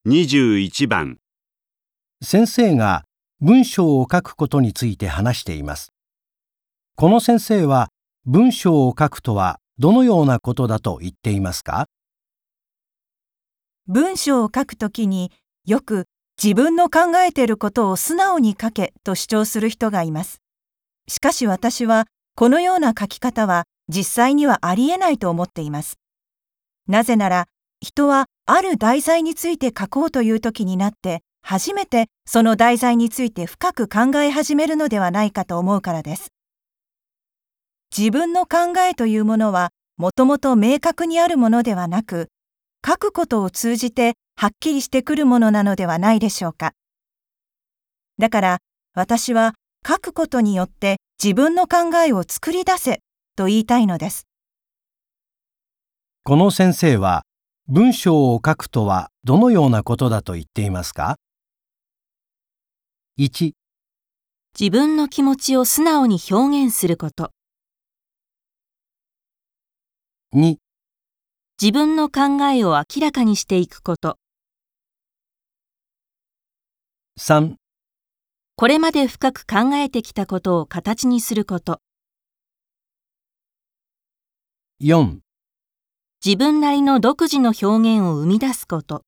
21番。 先生が文章を書くことについて話しています。この先生は文章を書くとはどのようなことだと言っていますか？ 文章を書くときによく自分の考えていることを素直に書けと主張する人がいます。しかし私はこのような書き方は実際にはありえないと思っています。なぜなら人はある題材について書こうというときになって初めてその題材について深く考え始めるのではないかと思うからです。自分の考えというものはもともと明確にあるものではなく、書くことを通じてはっきりしてくるものなのではないでしょうか。だから私は書くことによって自分の考えを作り出せと言いたいのです。 この先生は文章を書くとはどのようなことだと言っていますか？ 1、 自分の気持ちを素直に表現すること。 2、 自分の考えを明らかにしていくこと。 3、 これまで深く考えてきたことを形にすること。 4、 自分なりの独自の表現を生み出すこと。